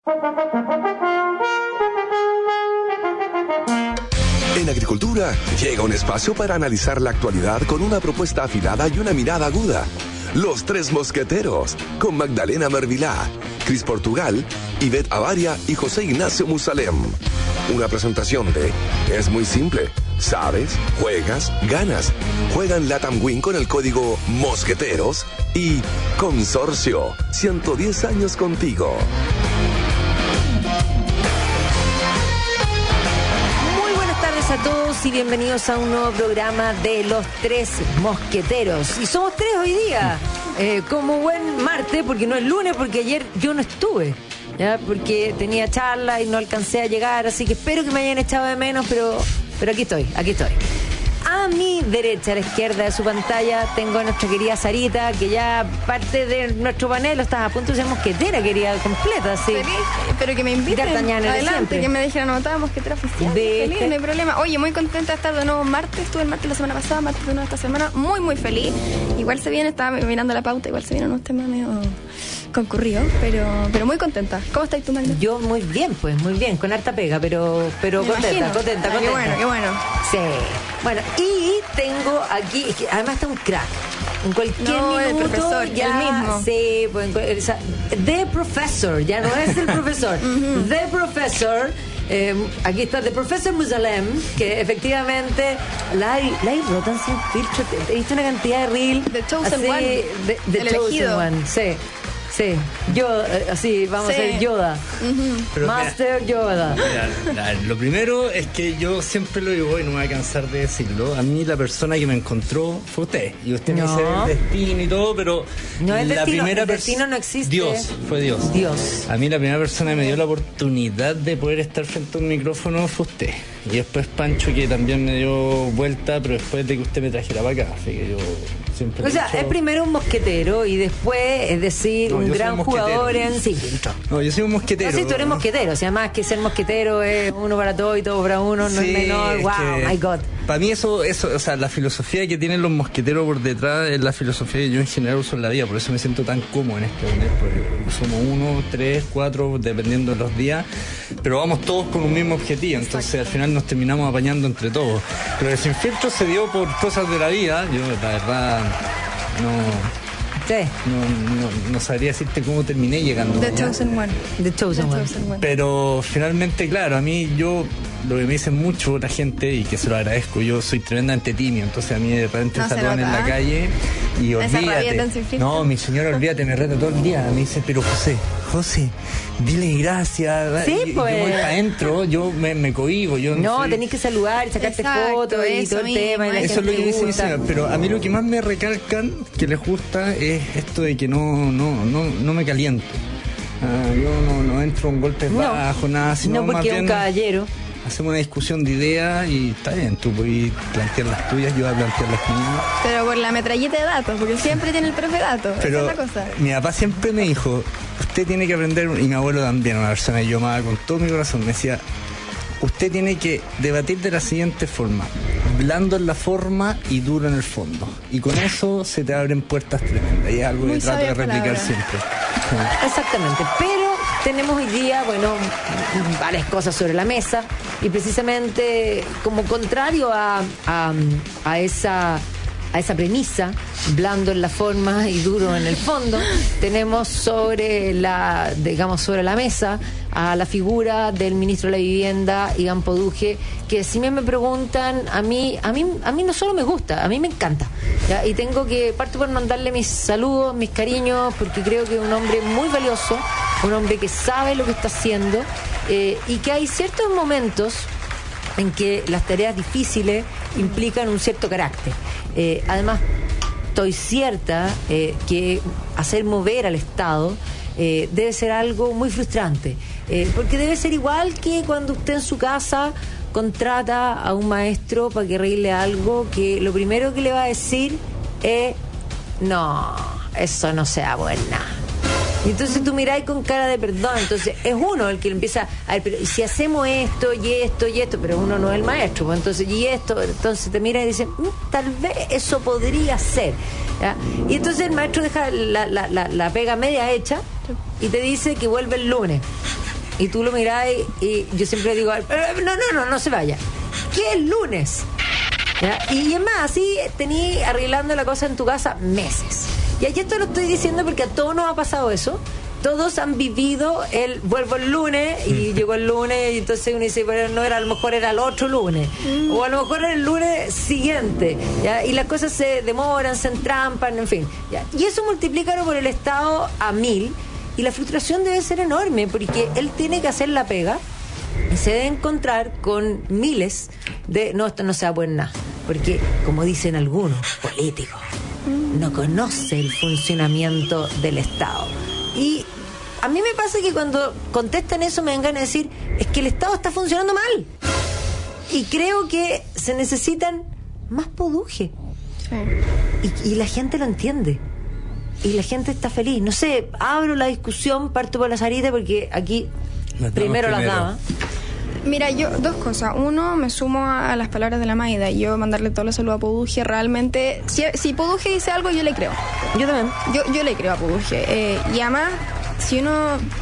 En Agricultura llega un espacio para analizar la actualidad con una propuesta afilada y una mirada aguda. Los Tres Mosqueteros, con Magdalena Mervilá, Cris Portugal, Ivette Avaria y José Ignacio Musalem. Una presentación de Es muy simple. Sabes, juegas, ganas. Juega en Latam Win con el código Mosqueteros y Consorcio, 110 años contigo. A todos y bienvenidos a un nuevo programa de Los Tres Mosqueteros. Y somos tres hoy día, como buen martes, porque no es lunes, porque ayer yo no estuve, ¿ya? Porque tenía charla y no alcancé a llegar, así que espero que me hayan echado de menos, pero aquí estoy. A mi derecha, a la izquierda de su pantalla, tengo a nuestra querida Sarita, que ya parte de nuestro panel, estás a punto de ser mosquetera, querida, completa, sí. Feliz, pero que me inviten adelante, que me dejen anotada mosquetera oficial. Feliz, no hay problema. Oye, muy contenta de estar de nuevo martes. Estuve el martes la semana pasada, martes de nuevo esta semana. Muy feliz. Igual se viene, estaba mirando la pauta, igual se vienen unos temas medio concurridos, pero muy contenta. ¿Cómo estás tú, Magda? Yo muy bien, con harta pega, pero contenta. Qué bueno. Sí. Bueno, y tengo aquí, es que además está un crack. En cualquier minuto, el profesor, ya, el mismo. Sí, pues, The Professor, ya no es el profesor. The Professor. Aquí está The Professor Musalem, que efectivamente la rotan sin filtro. He visto una cantidad de reel. The Chosen One. The Chosen One, sí. Yo, así, vamos a ser Yoda. Master Yoda. Mira, lo primero es que yo siempre lo digo y no me voy a cansar de decirlo. A mí la persona que me encontró fue usted. Y usted me dice el destino y todo, pero no es la destino, primera el destino no existe. Fue Dios. A mí la primera persona que me dio la oportunidad de poder estar frente a un micrófono fue usted. Y después Pancho, que también me dio vuelta, pero después de que usted me trajera para acá. Así que yo siempre es primero un mosquetero y después, es decir, un gran jugador en sin filtro. No, yo soy un mosquetero. No, si tú eres mosquetero, o sea, más que ser mosquetero es uno para todo y todo para uno, no es menor. Wow, my God. Para mí eso, o sea, la filosofía que tienen los mosqueteros por detrás es la filosofía que yo en general uso en la vida, por eso me siento tan cómodo en este panel, porque somos 1, 3, 4, dependiendo de los días, pero vamos todos con un mismo objetivo, entonces al final nos terminamos apañando entre todos. Pero el Sin Filtro se dio por cosas de la vida, yo la verdad no sabría decirte cómo terminé llegando. The Chosen One. Pero finalmente, claro, a mí lo que me dicen mucho la gente, y que se lo agradezco, yo soy tremendamente tímido, entonces a mí de repente saludan en la calle y olvídate. No, mi señora, olvídate, me reta todo el día. Me dice, pero José, dile gracias. Sí, pues. Yo voy para adentro, yo me cohibo. Tenés que saludar y sacarte fotos y todo el tema. Y eso es lo que dice mi señora. Pero a mí lo que más me recalcan, que les gusta, es esto de que no me caliento. Yo no entro en golpes bajos, nada. Sino porque es un caballero. Hacemos una discusión de ideas y está bien, tú puedes plantear las tuyas, yo voy a plantear las mías. Pero por la metralleta de datos, porque siempre tiene el profe datos. Pero esa es la cosa. Mi papá siempre me dijo, usted tiene que aprender, y mi abuelo también, una persona que yo amaba con todo mi corazón, me decía, usted tiene que debatir de la siguiente forma: blando en la forma y duro en el fondo. Y con eso se te abren puertas tremendas. Y es algo que trato de replicar siempre. Exactamente. Pero tenemos hoy día, varias cosas sobre la mesa. Y precisamente como contrario a esa premisa, blando en la forma y duro en el fondo, tenemos sobre la mesa a la figura del ministro de la Vivienda, Iván Poduje, que si me preguntan, a mí no solo me gusta, a mí me encanta, ¿ya? Y tengo que parto por mandarle mis saludos, mis cariños, porque creo que es un hombre muy valioso, un hombre que sabe lo que está haciendo, y que hay ciertos momentos en que las tareas difíciles implican un cierto carácter. Además, estoy cierta que hacer mover al Estado debe ser algo muy frustrante, porque debe ser igual que cuando usted en su casa contrata a un maestro para que arregle algo, que lo primero que le va a decir es: no, eso no sea buena. Y entonces tú miráis con cara de perdón. Entonces es uno el que empieza a ver, pero si hacemos esto y esto y esto, pero uno no es el maestro, pues entonces y esto, entonces te mira y dice, tal vez eso podría ser, ¿ya? Y entonces el maestro deja la pega media hecha y te dice que vuelve el lunes. y tú lo mirás y yo siempre digo, no se vaya. ¿Qué es lunes? ¿Ya? Y es más, así tení arreglando la cosa en tu casa meses. Y esto lo estoy diciendo porque a todos nos ha pasado eso. Todos han vivido vuelvo el lunes y llegó el lunes y entonces uno dice, bueno, no era, a lo mejor era el otro lunes o a lo mejor era el lunes siguiente, ¿ya? Y las cosas se demoran, se entrampan, en fin, ¿ya? Y eso multiplícalo por el Estado a 1000 y la frustración debe ser enorme porque él tiene que hacer la pega y se debe encontrar con miles de esto no se va a poder nada, porque como dicen algunos políticos, no conoce el funcionamiento del Estado. Y a mí me pasa que cuando contestan eso me dan ganas de decir, es que el Estado está funcionando mal. Y creo que se necesitan más poduje. Y la gente lo entiende. Y la gente está feliz. No sé, abro la discusión, parto por la Sarita, porque aquí primero las damas. Mira, yo, dos cosas. Uno, me sumo a las palabras de la Maida. Yo mandarle todo el saludo a Poduje. Realmente, si Poduje dice algo, yo le creo. Yo también. Yo le creo a Poduje. Y además, si uno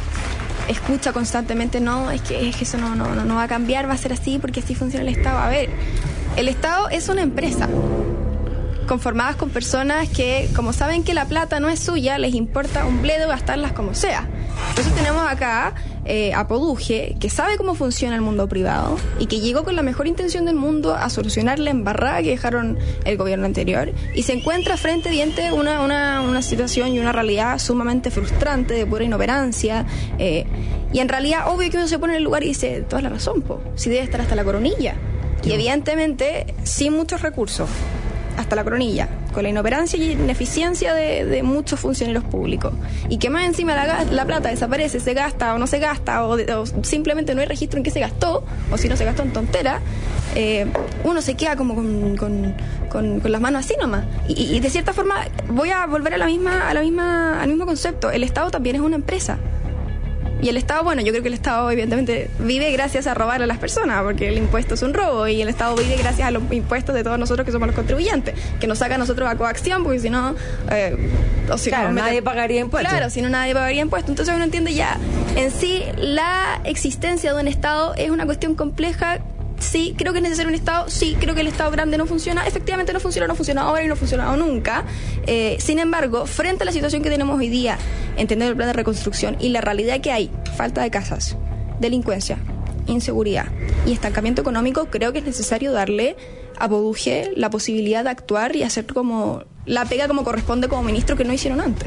escucha constantemente, no, es que eso no va a cambiar, va a ser así porque así funciona el Estado. A ver, el Estado es una empresa conformadas con personas que, como saben que la plata no es suya, les importa un bledo gastarlas como sea. Entonces tenemos acá a Poduje, que sabe cómo funciona el mundo privado y que llegó con la mejor intención del mundo a solucionar la embarrada que dejaron el gobierno anterior, y se encuentra frente a diente una situación y una realidad sumamente frustrante, de pura inoperancia, y en realidad obvio que uno se pone en el lugar y dice, toda la razón, si debe estar hasta la coronilla, y evidentemente sin muchos recursos, hasta la coronilla, con la inoperancia y ineficiencia de muchos funcionarios públicos, y que más encima la plata desaparece, se gasta o no se gasta, o simplemente no hay registro en qué se gastó, o si no se gastó en tontera, uno se queda como con las manos así nomás, y de cierta forma voy a volver al mismo concepto. El Estado también es una empresa. Y el Estado, bueno, yo creo que el Estado evidentemente vive gracias a robar a las personas, porque el impuesto es un robo, y el Estado vive gracias a los impuestos de todos nosotros que somos los contribuyentes, que nos saca a nosotros a coacción, porque si no... claro, nadie pagaría impuestos. Claro, si no nadie pagaría impuestos. Entonces uno entiende ya, en sí, la existencia de un Estado es una cuestión compleja. Sí, creo que es necesario un Estado. Sí, creo que el Estado grande no funciona. Efectivamente no funciona ahora y no ha funcionado nunca. Sin embargo, frente a la situación que tenemos hoy día, entender el plan de reconstrucción y la realidad que hay, falta de casas, delincuencia, inseguridad y estancamiento económico, creo que es necesario darle a Poduje la posibilidad de actuar y hacer como la pega como corresponde como ministro, que no hicieron antes.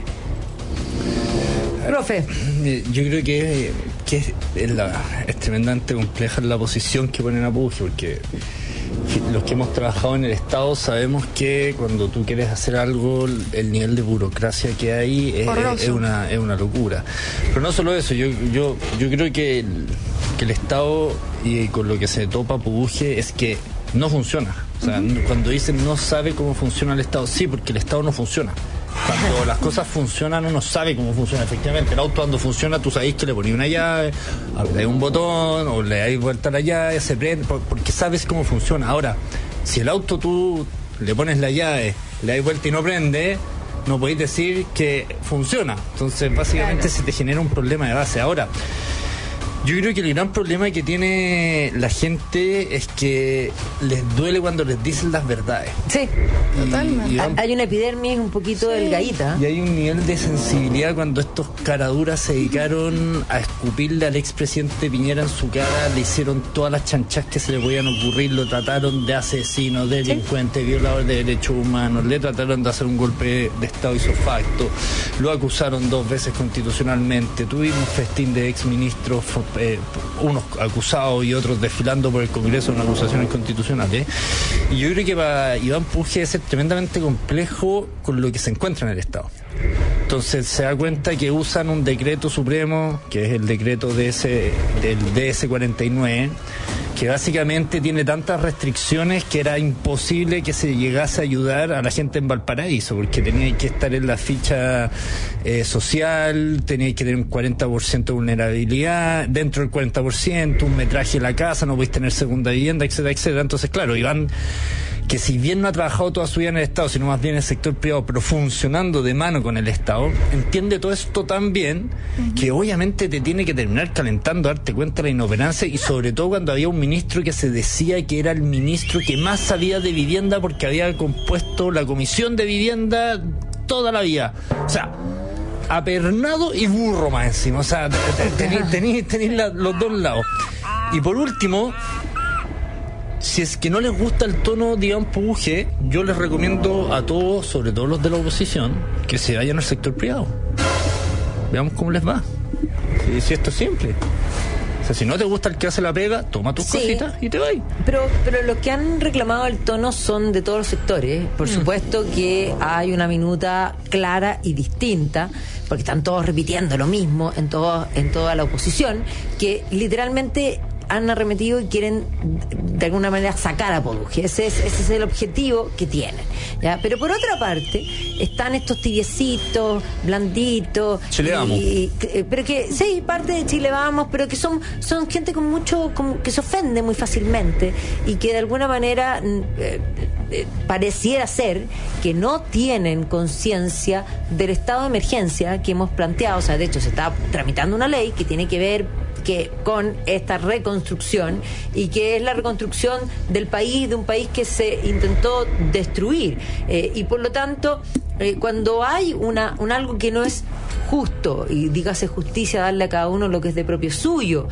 Profe, yo creo que es tremendamente compleja la posición que ponen a Poduje, porque los que hemos trabajado en el Estado sabemos que cuando tú quieres hacer algo, el nivel de burocracia que hay es una locura. Pero no solo eso, yo creo que el Estado, y con lo que se topa Poduje, es que no funciona. O sea, cuando dicen no sabe cómo funciona el Estado, sí, porque el Estado no funciona. Cuando las cosas funcionan, uno sabe cómo funciona. Efectivamente, el auto cuando funciona, tú sabes que le pones una llave, le das un botón, o le das vuelta a la llave, se prende, porque sabes cómo funciona. Ahora, si el auto tú le pones la llave, le das vuelta y no prende, no podéis decir que funciona. Entonces, básicamente se te genera un problema de base. Ahora, yo creo que el gran problema que tiene la gente es que les duele cuando les dicen las verdades. Sí, totalmente. Hay una epidermis un poquito delgadita. Y hay un nivel de sensibilidad cuando estos caraduras se dedicaron a escupirle al expresidente Piñera en su cara, le hicieron todas las chanchas que se le podían ocurrir, lo trataron de asesino, de delincuente, violador de derechos humanos, le trataron de hacer un golpe de Estado ipso facto, lo acusaron 2 veces constitucionalmente, tuvimos festín de exministros, unos acusados y otros desfilando por el Congreso en acusaciones constitucionales. Y yo creo que para Iván Poduje debe ser tremendamente complejo con lo que se encuentra en el Estado. Entonces se da cuenta que usan un decreto supremo, que es el decreto del DS49, que básicamente tiene tantas restricciones que era imposible que se llegase a ayudar a la gente en Valparaíso, porque tenía que estar en la ficha social, tenía que tener un 40% de vulnerabilidad, dentro del 40%, un metraje en la casa, no podéis tener segunda vivienda, etcétera, etcétera. Entonces, claro, Iván que si bien no ha trabajado toda su vida en el Estado, sino más bien en el sector privado, pero funcionando de mano con el Estado, entiende todo esto tan bien que obviamente te tiene que terminar calentando, darte cuenta de la inoperancia, y sobre todo cuando había un ministro que se decía que era el ministro que más sabía de vivienda porque había compuesto la comisión de vivienda toda la vida. O sea, apernado y burro más encima. O sea, tenéis los dos lados. Y por último, si es que no les gusta el tono, digamos, puje, yo les recomiendo a todos, sobre todo los de la oposición, que se vayan al sector privado. Veamos cómo les va. Si esto es simple. O sea, si no te gusta el que hace la pega, toma tus cositas y te vas. Pero los que han reclamado el tono son de todos los sectores. Por supuesto que hay una minuta clara y distinta, porque están todos repitiendo lo mismo en toda la oposición, que literalmente han arremetido y quieren de alguna manera sacar a Poduje. Ese es el objetivo que tienen, ¿ya? Pero por otra parte están estos tibiecitos, blanditos, Chile Vamos, pero que sí, parte de Chile Vamos, pero que son gente con mucho, que se ofende muy fácilmente y que de alguna manera pareciera ser que no tienen conciencia del estado de emergencia que hemos planteado. O sea, de hecho se está tramitando una ley que tiene que ver con esta reconstrucción, y que es la reconstrucción del país, de un país que se intentó destruir, y por lo tanto cuando hay algo que no es justo, y dígase justicia, darle a cada uno lo que es de propio suyo,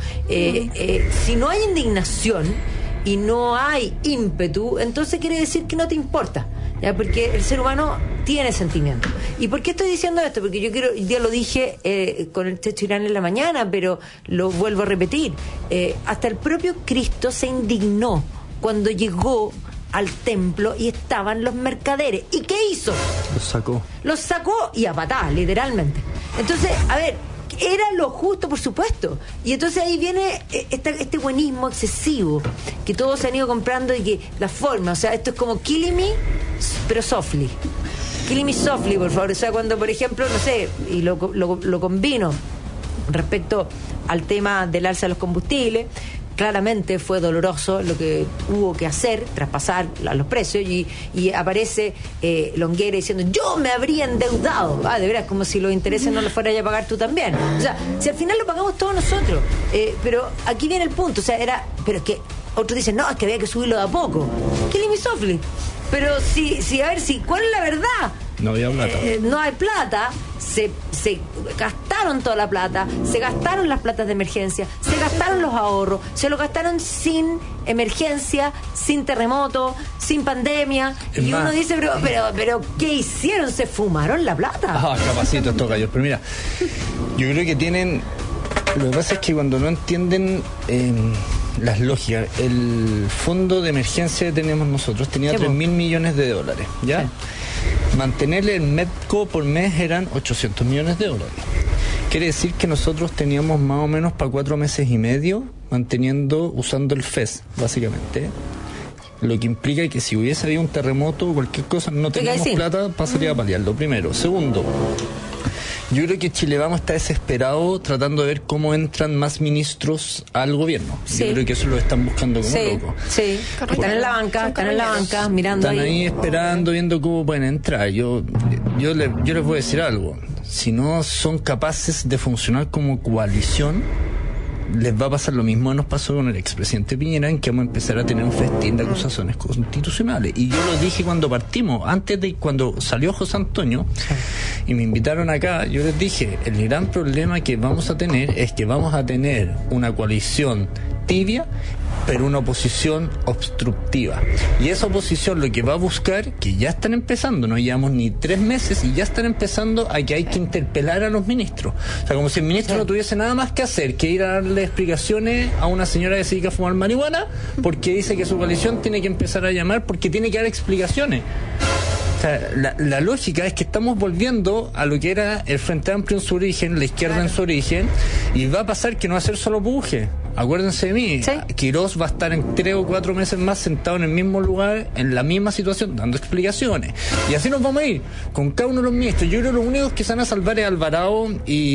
si no hay indignación y no hay ímpetu, entonces quiere decir que no te importa, ¿ya? Porque el ser humano tiene sentimiento. ¿Y por qué estoy diciendo esto? Porque ya lo dije con el Checho Irán en la mañana, pero lo vuelvo a repetir. Hasta el propio Cristo se indignó cuando llegó al templo y estaban los mercaderes. ¿Y qué hizo? Los sacó y a patadas, literalmente. Entonces, a ver, era lo justo, por supuesto. Y entonces ahí viene este buenismo excesivo que todos se han ido comprando, y que la forma, o sea, esto es como killing me, pero softly. Killing me softly, por favor. O sea, cuando, por ejemplo, no sé, y lo combino respecto al tema del alza de los combustibles, claramente fue doloroso lo que hubo que hacer, traspasar los precios, y aparece Longueira diciendo: yo me habría endeudado. De veras, como si los intereses no los fueras a pagar tú también. O sea, si al final lo pagamos todos nosotros. Pero aquí viene el punto, o sea, pero es que otros dicen: no, es que había que subirlo de a poco. Killing me softly. Pero a ver, ¿cuál es la verdad? No había plata. No hay plata. Se gastaron toda la plata, se gastaron las platas de emergencia, se gastaron los ahorros, se lo gastaron sin emergencia, sin terremoto, sin pandemia. Es y más, uno dice, pero ¿qué hicieron? ¿Se fumaron la plata? Capacito estos gallos. Pero mira, yo creo que tienen... Lo que pasa es que cuando no entienden las lógicas, el fondo de emergencia que tenemos nosotros tenía 3.000 millones de dólares, ¿ya? Sí. Mantenerle el MEDCO por mes eran 800 millones de dólares. Quiere decir que nosotros teníamos más o menos para 4 meses y medio usando el FES, básicamente. Lo que implica que si hubiese habido un terremoto o cualquier cosa, no teníamos plata para salir a paliarlo, primero. Segundo, yo creo que Chile Vamos está desesperado tratando de ver cómo entran más ministros al gobierno. Sí. Yo creo que eso lo están buscando como locos. Sí, están en la banca, mirando están ahí esperando, viendo cómo pueden entrar. Yo les voy a decir algo. Si no son capaces de funcionar como coalición, les va a pasar lo mismo que nos pasó con el expresidente Piñera, en que vamos a empezar a tener un festín de acusaciones constitucionales. Y yo lo dije cuando partimos, cuando salió José Antonio y me invitaron acá, yo les dije, el gran problema que vamos a tener es que vamos a tener una coalición tibia, pero una oposición obstructiva. Y esa oposición lo que va a buscar, que ya están empezando, no llevamos ni 3 meses y ya están empezando a que hay que interpelar a los ministros. O sea, como si el ministro no tuviese nada más que hacer que ir a darle explicaciones a una señora que se dedica a fumar marihuana, porque dice que su coalición tiene que empezar a llamar porque tiene que dar explicaciones. O sea, la lógica es que estamos volviendo a lo que era el Frente Amplio en su origen, la izquierda en su origen, y va a pasar que no va a ser solo puje. Acuérdense de mí, Quirós va a estar en 3 o 4 meses más sentado en el mismo lugar, en la misma situación, dando explicaciones. Y así nos vamos a ir, con cada uno de los ministros. Yo creo que los únicos que se van a salvar es Alvarado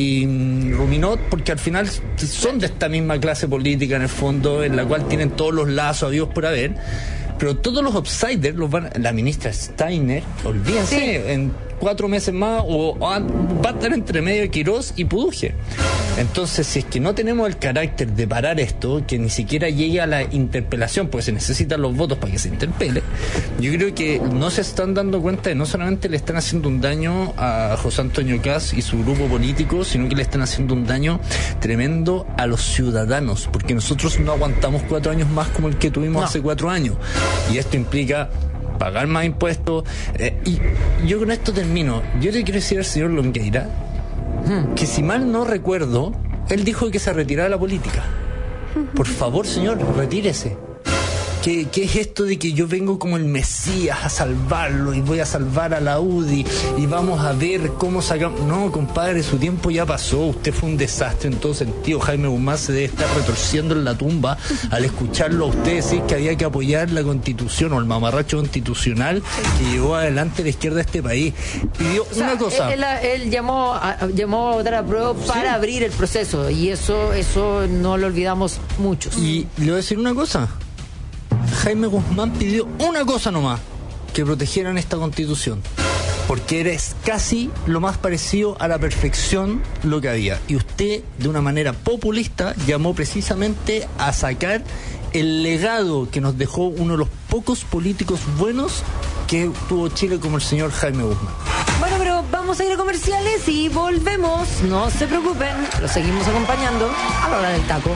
y Ruminot, porque al final son de esta misma clase política, en el fondo, en la cual tienen todos los lazos habidos por haber. Pero todos los outsiders la ministra Steiner, olvídense, en 4 meses más va a estar entre medio de Quirós y Puduje. Entonces, si es que no tenemos el carácter de parar esto, que ni siquiera llegue a la interpelación, porque se necesitan los votos para que se interpele, yo creo que no se están dando cuenta de no solamente le están haciendo un daño a José Antonio Kast y su grupo político, sino que le están haciendo un daño tremendo a los ciudadanos, porque nosotros no aguantamos 4 años más como el que tuvimos hace 4 años. Y esto implica pagar más impuestos. Y yo con esto termino. Yo le quiero decir al señor Longueira que, si mal no recuerdo, él dijo que se retiraba de la política. Por favor, señor, retírese. ¿Qué es esto de que yo vengo como el Mesías a salvarlo y voy a salvar a la UDI y vamos a ver cómo sacamos? No, compadre, su tiempo ya pasó. Usted fue un desastre en todo sentido. Jaime Guzmán se debe estar retorciendo en la tumba al escucharlo a usted decir que había que apoyar la Constitución o el mamarracho constitucional que llevó adelante la izquierda de este país. Pidió una cosa. Él llamó a votar a prueba para abrir el proceso, y eso no lo olvidamos muchos. Y le voy a decir una cosa. Jaime Guzmán pidió una cosa nomás: que protegieran esta Constitución, porque eres casi lo más parecido a la perfección lo que había. Y usted, de una manera populista, llamó precisamente a sacar el legado que nos dejó uno de los pocos políticos buenos que tuvo Chile, como el señor Jaime Guzmán. Bueno, pero vamos a ir a comerciales y volvemos. No se preocupen, lo seguimos acompañando a la hora del taco.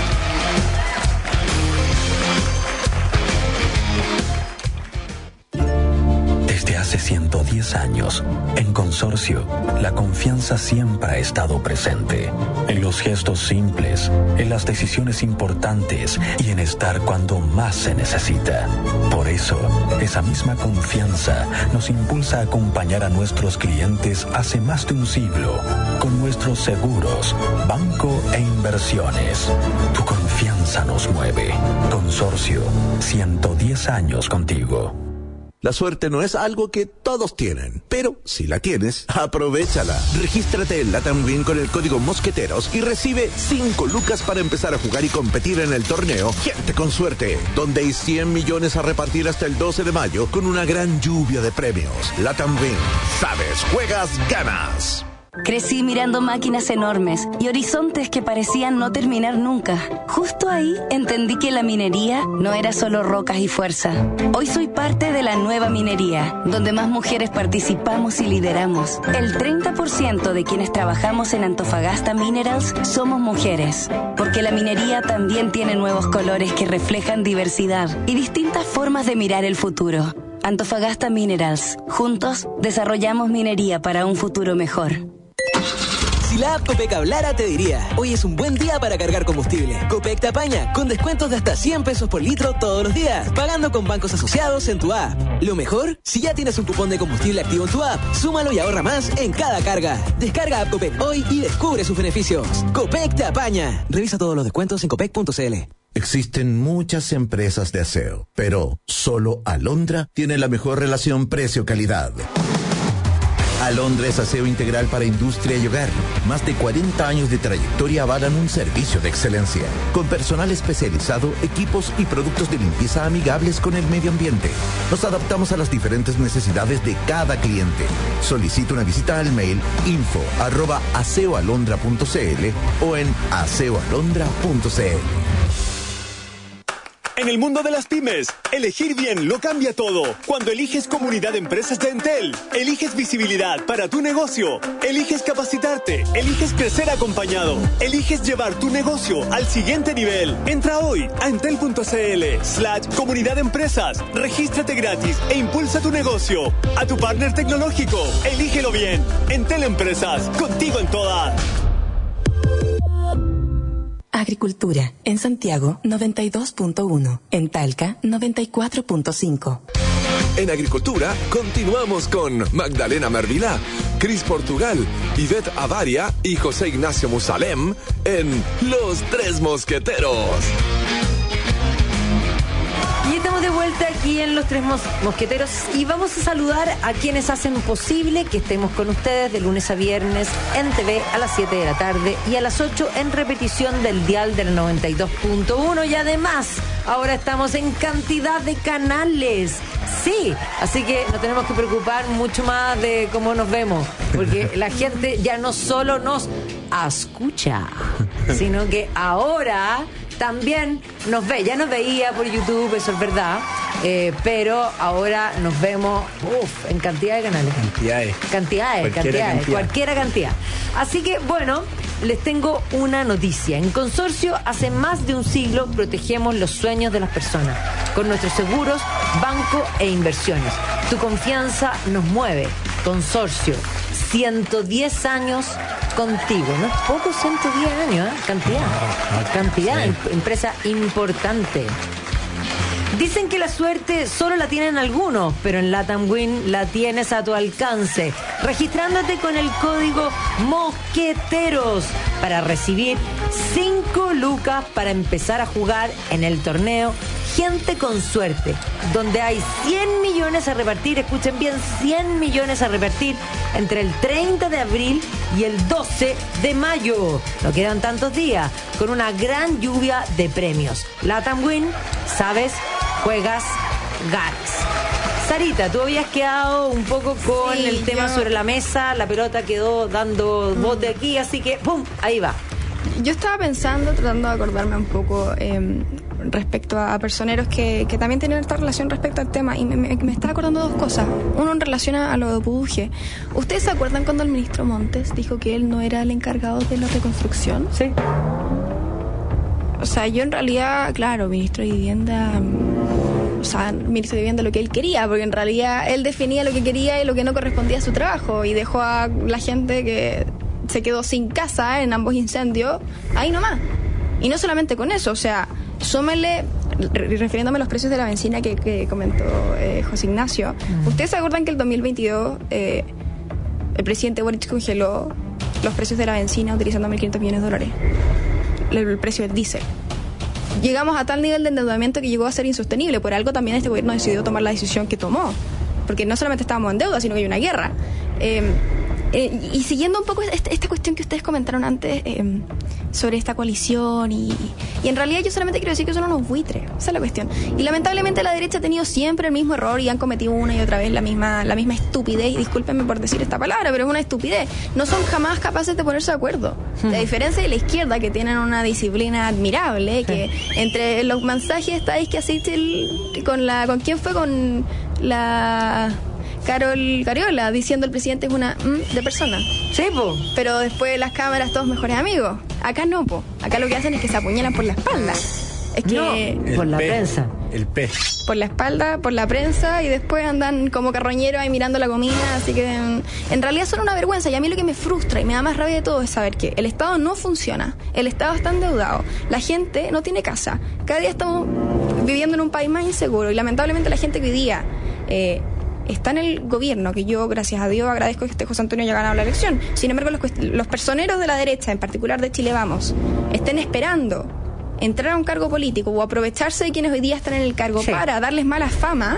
Desde hace 110 años, en Consorcio, la confianza siempre ha estado presente. En los gestos simples, en las decisiones importantes y en estar cuando más se necesita. Por eso, esa misma confianza nos impulsa a acompañar a nuestros clientes hace más de un siglo, con nuestros seguros, banco e inversiones. Tu confianza nos mueve. Consorcio, 110 años contigo. La suerte no es algo que todos tienen, pero si la tienes, aprovéchala. Regístrate en Latam Win con el código Mosqueteros y recibe 5 lucas para empezar a jugar y competir en el torneo Gente con Suerte, donde hay 100 millones a repartir hasta el 12 de mayo con una gran lluvia de premios. Latam Win. Sabes, juegas, ganas. Crecí mirando máquinas enormes y horizontes que parecían no terminar nunca. Justo ahí entendí que la minería no era solo rocas y fuerza. Hoy soy parte de la nueva minería, donde más mujeres participamos y lideramos. El 30% de quienes trabajamos en Antofagasta Minerals somos mujeres, porque la minería también tiene nuevos colores que reflejan diversidad y distintas formas de mirar el futuro. Antofagasta Minerals. Juntos desarrollamos minería para un futuro mejor. Si la app Copec hablara, te diría: hoy es un buen día para cargar combustible. Copec te apaña con descuentos de hasta 100 pesos por litro todos los días, pagando con bancos asociados en tu app. Lo mejor, si ya tienes un cupón de combustible activo en tu app, súmalo y ahorra más en cada carga. Descarga app Copec hoy y descubre sus beneficios. Copec te apaña. Revisa todos los descuentos en copec.cl. Existen muchas empresas de aseo, pero solo Alondra tiene la mejor relación precio-calidad. Alondra es aseo integral para industria y hogar. Más de 40 años de trayectoria avalan un servicio de excelencia, con personal especializado, equipos y productos de limpieza amigables con el medio ambiente. Nos adaptamos a las diferentes necesidades de cada cliente. Solicita una visita al mail info@aseoalondra.cl o en aseoalondra.cl. En el mundo de las pymes, elegir bien lo cambia todo. Cuando eliges Comunidad de Empresas de Entel, eliges visibilidad para tu negocio, eliges capacitarte, eliges crecer acompañado, eliges llevar tu negocio al siguiente nivel. Entra hoy a entel.cl/Comunidad de Empresas, regístrate gratis e impulsa tu negocio. A tu partner tecnológico, elígelo bien. Entel Empresas, contigo en todas. Agricultura. En Santiago, 92.1. En Talca, 94.5. En Agricultura, continuamos con Magdalena Mervilá, Cris Portugal, Ivette Avaria y José Ignacio Musalem en Los Tres Mosqueteros. Y estamos de vuelta vuelta aquí en Los Tres Mosqueteros y vamos a saludar a quienes hacen posible que estemos con ustedes de lunes a viernes en TV a las 7 de la tarde y a las 8 en repetición del dial del 92.1 y además ahora estamos en cantidad de canales. Sí, así que no tenemos que preocupar mucho más de cómo nos vemos, porque la gente ya no solo nos escucha, sino que ahora también nos ve. Ya nos veía por YouTube, eso es verdad, pero ahora nos vemos en cantidad de canales. Cualquier cantidad. Así que bueno, les tengo una noticia. En Consorcio, hace más de un siglo protegemos los sueños de las personas con nuestros seguros, banco e inversiones. Tu confianza nos mueve. Consorcio, 110 años contigo. No es poco, 110 años, ¿eh? Cantidad. Empresa importante. Dicen que la suerte solo la tienen algunos, pero en LATAM Win la tienes a tu alcance, registrándote con el código MOSQUETEROS para recibir 5 lucas para empezar a jugar en el torneo Gente con Suerte, donde hay 100 millones a repartir, escuchen bien, 100 millones a repartir entre el 30 de abril y el 12 de mayo. No quedan tantos días, con una gran lluvia de premios. LATAM Win, ¿sabes? Juegas, ganas. Sarita, tú habías quedado un poco con el tema sobre la mesa, la pelota quedó dando bote aquí, así que ¡pum! Ahí va. Yo estaba pensando, tratando de acordarme un poco respecto a personeros que también tenían esta relación respecto al tema, y me estaba acordando dos cosas. Uno en relación a lo de Puduje. ¿Ustedes se acuerdan cuando el ministro Montes dijo que él no era el encargado de la reconstrucción? Sí. O sea, yo en realidad, claro, ministro de Vivienda lo que él quería, porque en realidad él definía lo que quería y lo que no correspondía a su trabajo, y dejó a la gente que se quedó sin casa en ambos incendios ahí nomás. Y no solamente con eso, o sea, súmele, refiriéndome a los precios de la benzina que comentó José Ignacio. ¿Ustedes se acuerdan que el 2022 el presidente Boric congeló los precios de la benzina utilizando $1.500 millones? El precio del diésel. Llegamos a tal nivel de endeudamiento que llegó a ser insostenible. Por algo también este gobierno decidió tomar la decisión que tomó, porque no solamente estábamos en deuda, sino que hay una guerra. Y siguiendo un poco esta cuestión que ustedes comentaron antes sobre esta coalición, y en realidad yo solamente quiero decir que son unos buitres, esa es la cuestión. Y lamentablemente la derecha ha tenido siempre el mismo error y han cometido una y otra vez la misma estupidez, y discúlpenme por decir esta palabra, pero es una estupidez. No son jamás capaces de ponerse de acuerdo. La diferencia de la izquierda, que tienen una disciplina admirable, que entre los mensajes estáis que asiste ¿con quién fue? Con la Carol Cariola, diciendo el presidente es una de persona. Sí, po. Pero después las cámaras todos mejores amigos. Acá no, po. Acá lo que hacen es que se apuñalan por la espalda. Es que no, por la prensa. El P. Por la espalda, por la prensa, y después andan como carroñeros ahí mirando la comida. Así que en realidad son una vergüenza. Y a mí lo que me frustra y me da más rabia de todo es saber que el Estado no funciona. El Estado está endeudado. La gente no tiene casa. Cada día estamos viviendo en un país más inseguro. Y lamentablemente la gente que hoy día está en el gobierno, que yo, gracias a Dios, agradezco que José Antonio haya ganado la elección. Sin embargo, los personeros de la derecha, en particular de Chile Vamos, estén esperando entrar a un cargo político o aprovecharse de quienes hoy día están en el cargo para darles mala fama,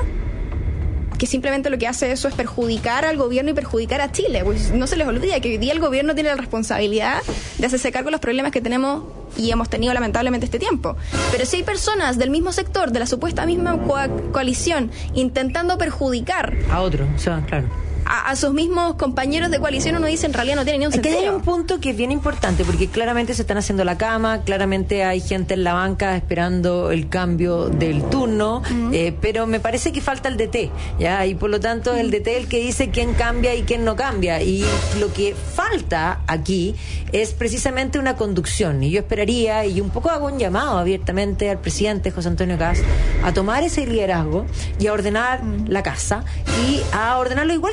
que simplemente lo que hace eso es perjudicar al gobierno y perjudicar a Chile. Pues no se les olvide que hoy día el gobierno tiene la responsabilidad de hacerse cargo de los problemas que tenemos y hemos tenido lamentablemente este tiempo. Pero si hay personas del mismo sector, de la supuesta misma coalición, intentando perjudicar a otro, o sea, claro, a sus mismos compañeros de coalición, uno dice en realidad no tiene ni un sentido. Es que hay un punto que es bien importante, porque claramente se están haciendo la cama, claramente hay gente en la banca esperando el cambio del turno, pero me parece que falta el DT, ¿ya? Y por lo tanto el DT es el que dice quién cambia y quién no cambia, y lo que falta aquí es precisamente una conducción, y yo esperaría, y un poco hago un llamado abiertamente al presidente José Antonio Kast a tomar ese liderazgo y a ordenar la casa, y a ordenarlo igual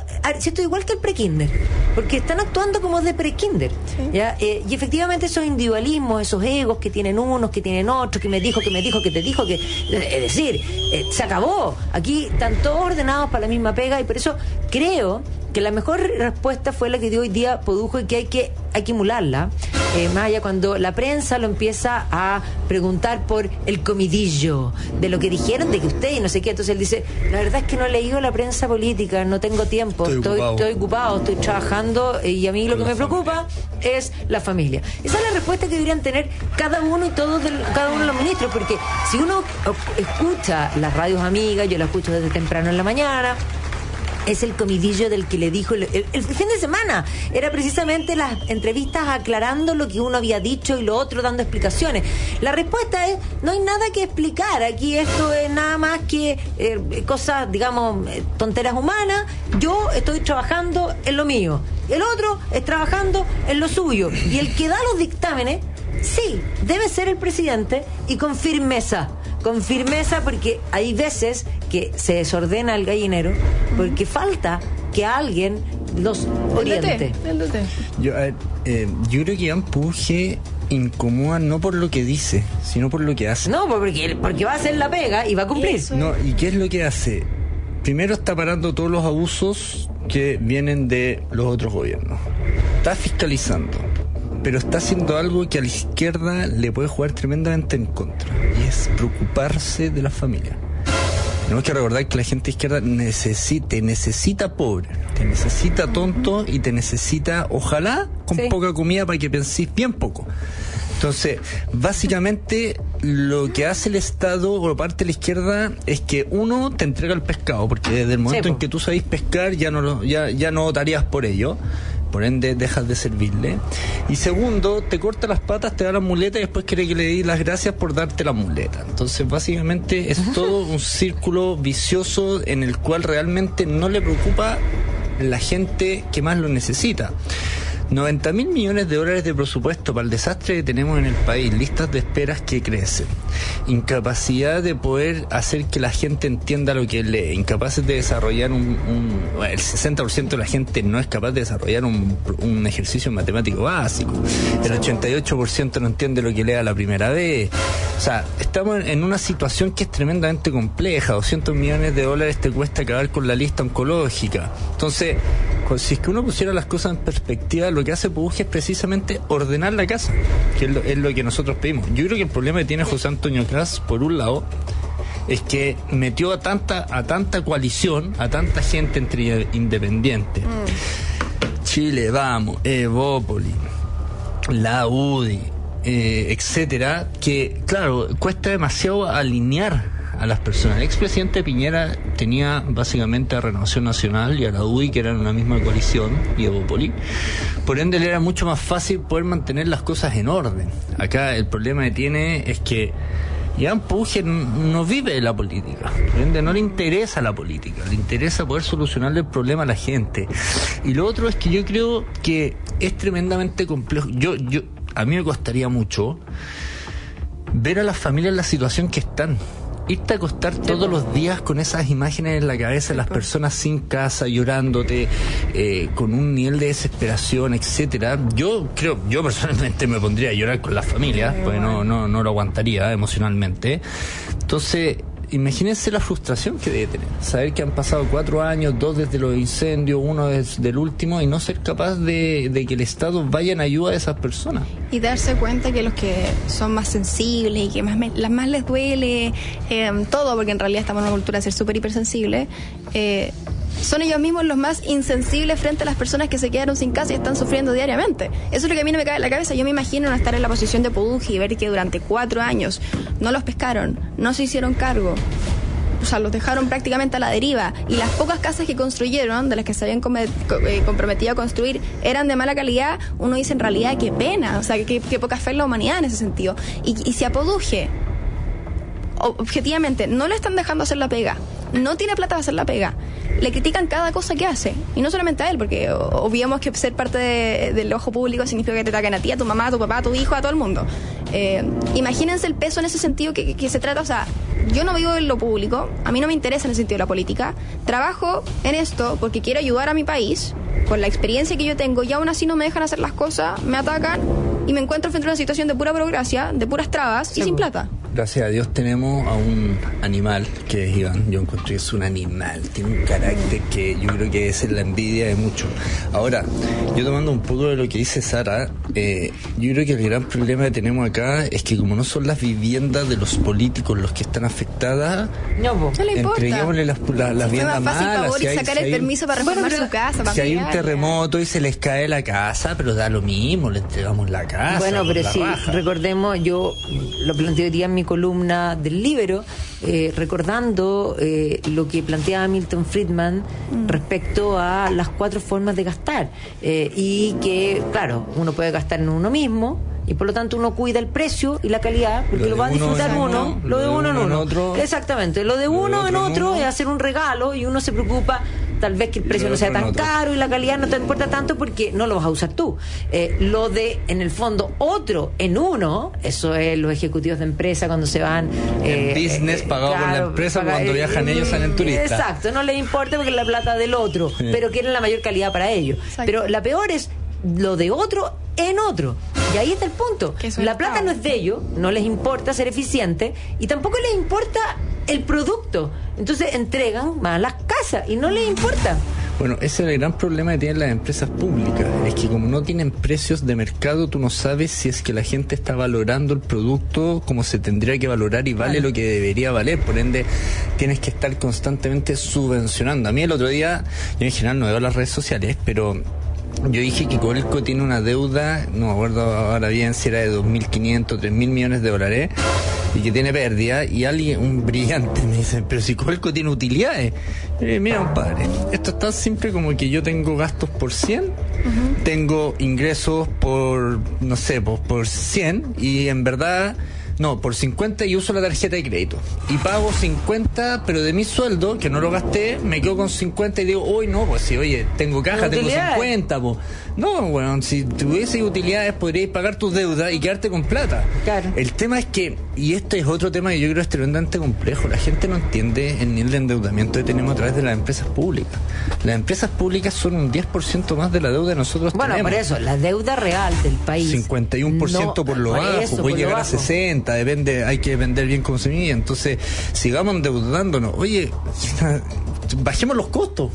que el prekinder, porque están actuando como de prekinder, ¿ya? Y efectivamente esos individualismos, esos egos que tienen unos, que tienen otros, que te dijo, que es decir, se acabó. Aquí están todos ordenados para la misma pega, y por eso creo que la mejor respuesta fue la que dio hoy día Produjo y que hay que emularla. Más allá cuando la prensa lo empieza a preguntar por el comidillo de lo que dijeron de que usted y no sé qué, entonces él dice, la verdad es que no he leído la prensa política, no tengo tiempo, estoy ocupado, estoy trabajando y a mí lo que me preocupa es la familia. Esa es la respuesta que deberían tener cada uno y cada uno de los ministros, porque si uno escucha las radios amigas, yo las escucho desde temprano en la mañana, es el comidillo del que le dijo el fin de semana. Era precisamente las entrevistas aclarando lo que uno había dicho y lo otro dando explicaciones. La respuesta es, no hay nada que explicar. Aquí esto es nada más que cosas, digamos, tonteras humanas. Yo estoy trabajando en lo mío. El otro es trabajando en lo suyo. Y el que da los dictámenes, sí, debe ser el presidente y con firmeza. Con firmeza, porque hay veces que se desordena el gallinero porque falta que alguien los oriente. Yo creo que Iván Puje incomoda no por lo que dice, sino por lo que hace. No, porque va a hacer la pega y va a cumplir. No, ¿y qué es lo que hace? Primero está parando todos los abusos que vienen de los otros gobiernos. Está fiscalizando, pero está haciendo algo que a la izquierda le puede jugar tremendamente en contra, y es preocuparse de la familia. Tenemos que recordar que la gente izquierda necesita pobre, te necesita tonto y te necesita, ojalá, con poca comida para que penséis bien poco. Entonces, básicamente, lo que hace el Estado o parte de la izquierda es que, uno, te entrega el pescado, porque desde el momento en que tú sabés pescar ya no votarías por ello. Por ende, dejas de servirle. Y segundo, te corta las patas, te da la muleta y después quiere que le des las gracias por darte la muleta. Entonces, básicamente, es todo un círculo vicioso en el cual realmente no le preocupa la gente que más lo necesita. 90.000 millones de dólares de presupuesto para el desastre que tenemos en el país, listas de esperas que crecen, incapacidad de poder hacer que la gente entienda lo que lee, incapaces de desarrollar el 60% de la gente no es capaz de desarrollar un ejercicio matemático básico, el 88% no entiende lo que lee a la primera vez. O sea, estamos en una situación que es tremendamente compleja. 200 millones de dólares te cuesta acabar con la lista oncológica. Entonces, si es que uno pusiera las cosas en perspectiva, lo que hace Puje es precisamente ordenar la casa, que es lo que nosotros pedimos. Yo creo que el problema que tiene José Antonio Kras, por un lado, es que metió a tanta coalición, a tanta gente entre independientes. Chile Vamos, Evópoli, la UDI, etcétera, que claro, cuesta demasiado alinear a las personas. El expresidente Piñera tenía básicamente a Renovación Nacional y a la UDI, que eran una misma coalición, y Evópoli. Por ende, le era mucho más fácil poder mantener las cosas en orden. Acá el problema que tiene es que Iván Puje no vive de la política, por ende no le interesa la política, le interesa poder solucionarle el problema a la gente. Y lo otro es que yo creo que es tremendamente complejo. A mí me costaría mucho ver a las familias en la situación que están. Irte a acostar todos los días con esas imágenes en la cabeza de las personas sin casa, llorándote, con un nivel de desesperación, etcétera. Yo personalmente me pondría a llorar con las familias, porque no lo aguantaría emocionalmente. Entonces, imagínense la frustración que debe tener. Saber que han pasado 4 años, 2 desde los incendios, 1 desde el último, y no ser capaz de que el Estado vaya en ayuda de esas personas. Y darse cuenta que los que son más sensibles y que más les duele todo, porque en realidad estamos en una cultura de ser súper hipersensible, son ellos mismos los más insensibles frente a las personas que se quedaron sin casa y están sufriendo diariamente. Eso es lo que a mí no me cabe en la cabeza. Yo me imagino no estar en la posición de Puje y ver que durante 4 años no los pescaron, no se hicieron cargo, o sea, los dejaron prácticamente a la deriva, y las pocas casas que construyeron, de las que se habían comprometido a construir, eran de mala calidad. Uno dice, en realidad, qué pena, o sea, qué poca fe en la humanidad en ese sentido. Y si a Puje objetivamente no le están dejando hacer la pega, no tiene plata para hacer la pega, le critican cada cosa que hace, y no solamente a él, porque obviamos que ser parte del ojo público significa que te ataquen a ti, a tu mamá, a tu papá, a tu hijo, a todo el mundo. Imagínense el peso en ese sentido que se trata. O sea, yo no vivo en lo público, a mí no me interesa en el sentido de la política, trabajo en esto porque quiero ayudar a mi país con la experiencia que yo tengo, y aún así no me dejan hacer las cosas, me atacan y me encuentro frente a una situación de pura burocracia, de puras trabas y sin plata. gracias a Dios tenemos a un animal que es Iván. Yo encuentro que es un animal, tiene un carácter que yo creo que es la envidia de muchos. Ahora, yo tomando un poco de lo que dice Sara, yo creo que el gran problema que tenemos acá es que como no son las viviendas de los políticos los que están afectadas, no le importa. Entreguémosle las viviendas malas. Si sacar el permiso para reformar su casa. Si hay un terremoto y se les cae la casa, pero da lo mismo, le entregamos la casa. Bueno, pero sí, recordemos, yo lo planteé hoy día en mi columna del Libero, recordando lo que planteaba Milton Friedman respecto a las 4 formas de gastar, y que, claro, uno puede gastar en uno mismo, y por lo tanto uno cuida el precio y la calidad, porque lo va a disfrutar uno, lo de uno en uno. Exactamente, lo de uno en otro es hacer un regalo, y uno se preocupa tal vez que el precio no sea tan caro y la calidad no te importa tanto porque no lo vas a usar tú. Lo de, en el fondo, otro en uno, eso es los ejecutivos de empresa cuando se van... business pagado por la empresa, cuando viajan ellos salen turistas. Exacto, no les importa porque es la plata del otro, pero quieren la mayor calidad para ellos. Exacto. Pero la peor es lo de otro en otro. Y ahí está el punto. La plata no es de ellos, no les importa ser eficiente y tampoco les importa el producto. Entonces entregan más las casas y no les importa. Bueno, ese es el gran problema que tienen las empresas públicas. Es que como no tienen precios de mercado, tú no sabes si es que la gente está valorando el producto como se tendría que valorar y vale lo que debería valer. Por ende, tienes que estar constantemente subvencionando. A mí el otro día, yo en general no veo las redes sociales, pero... yo dije que Codelco tiene una deuda, no me acuerdo ahora bien si era de 2.500, 3.000 millones de dólares, y que tiene pérdida, y alguien, un brillante, me dice, pero si Codelco tiene utilidades. Mira, compadre, esto es tan simple como que yo tengo gastos por 100, tengo ingresos por, no sé, por 100, y en verdad... no, por 50 y uso la tarjeta de crédito. Y pago 50, pero de mi sueldo, que no lo gasté, me quedo con 50 y digo, uy, no, pues si, oye, tengo caja, tengo 50, pues. No, bueno, si tuviese utilidades, podríais pagar tus deudas y quedarte con plata. Claro. El tema es que, y este es otro tema que yo creo es tremendamente complejo, la gente no entiende el nivel de endeudamiento que tenemos a través de las empresas públicas. Las empresas públicas son un 10% más de la deuda que nosotros tenemos. Bueno, por eso, la deuda real del país. 51% por lo bajo, puede llegar a 60%. Depende, hay que vender bien como semilla. Entonces, sigamos endeudándonos. Oye, bajemos los costos.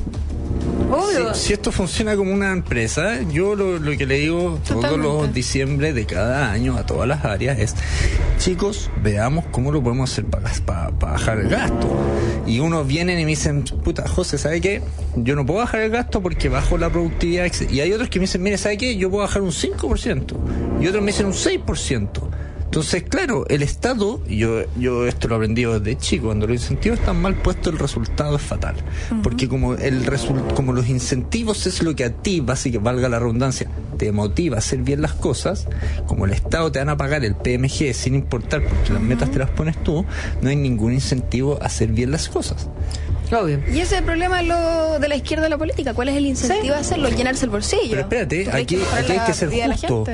Si esto funciona como una empresa, yo lo que le digo todos los diciembre de cada año a todas las áreas es, chicos, veamos cómo lo podemos hacer para bajar el gasto. Y unos vienen y me dicen, puta, José, ¿sabe qué? Yo no puedo bajar el gasto porque bajo la productividad. Y hay otros que me dicen, mire, ¿sabe qué? Yo puedo bajar un 5%. Y otros me dicen un 6%. Entonces, claro, el Estado, yo esto lo aprendí desde chico, cuando los incentivos están mal puestos, el resultado es fatal. Porque como los incentivos es lo que a ti, básicamente, valga la redundancia, te motiva a hacer bien las cosas, como el Estado te van a pagar el PMG sin importar porque las metas te las pones tú, no hay ningún incentivo a hacer bien las cosas. Obvio. Y ese es el problema de la izquierda de la política. ¿Cuál es el incentivo a hacerlo? Llenarse el bolsillo. Pero espérate, aquí hay que ser justo.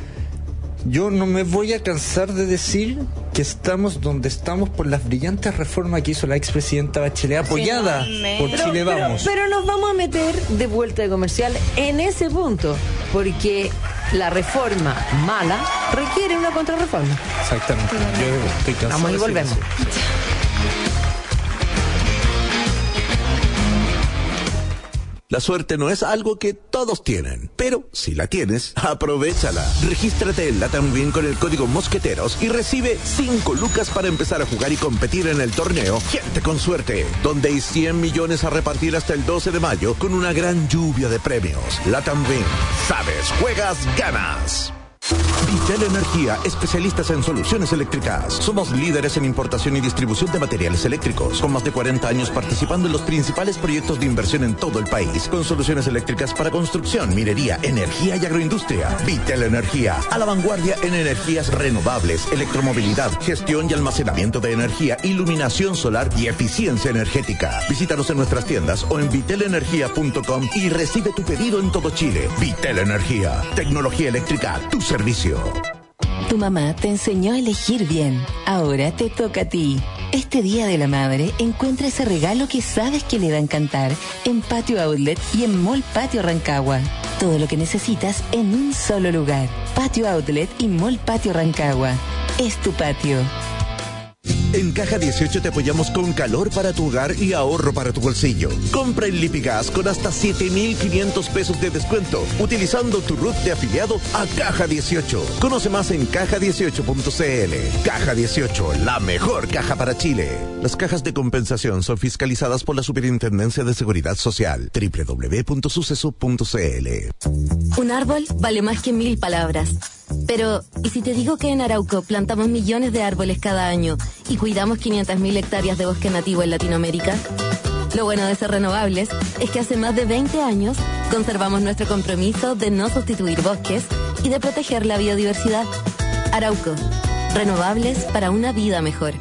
Yo no me voy a cansar de decir que estamos donde estamos por las brillantes reformas que hizo la expresidenta Bachelet, apoyada por Chile Vamos. Pero nos vamos a meter de vuelta de comercial en ese punto, porque la reforma mala requiere una contrarreforma. Exactamente. Yo estoy cansado. Vamos y volvemos. La suerte no es algo que todos tienen, pero si la tienes, aprovéchala. Regístrate en LatamWin con el código Mosqueteros y recibe 5 lucas para empezar a jugar y competir en el torneo Gente con Suerte, donde hay 100 millones a repartir hasta el 12 de mayo con una gran lluvia de premios. LatamWin, sabes, juegas, ganas. Vitel Energía, especialistas en soluciones eléctricas. Somos líderes en importación y distribución de materiales eléctricos, con más de 40 años participando en los principales proyectos de inversión en todo el país, con soluciones eléctricas para construcción, minería, energía y agroindustria. Vitel Energía, a la vanguardia en energías renovables, electromovilidad, gestión y almacenamiento de energía, iluminación solar y eficiencia energética. Visítanos en nuestras tiendas o en vitelenergia.com y recibe tu pedido en todo Chile. Vitel Energía, tecnología eléctrica, tu servicio. Tu mamá te enseñó a elegir bien. Ahora te toca a ti. Este Día de la Madre, encuentra ese regalo que sabes que le va a encantar en Patio Outlet y en Mall Patio Rancagua. Todo lo que necesitas en un solo lugar. Patio Outlet y Mall Patio Rancagua. Es tu patio. En Caja 18 te apoyamos con calor para tu hogar y ahorro para tu bolsillo. Compra en Lipigas con hasta 7,500 pesos de descuento, utilizando tu RUT de afiliado a Caja 18. Conoce más en caja18.cl. Caja 18, la mejor caja para Chile. Las cajas de compensación son fiscalizadas por la Superintendencia de Seguridad Social. www.suceso.cl. Un árbol vale más que 1000 palabras. Pero, ¿y si te digo que en Arauco plantamos millones de árboles cada año y cuidamos 500.000 hectáreas de bosque nativo en Latinoamérica? Lo bueno de ser renovables es que hace más de 20 años conservamos nuestro compromiso de no sustituir bosques y de proteger la biodiversidad. Arauco, renovables para una vida mejor.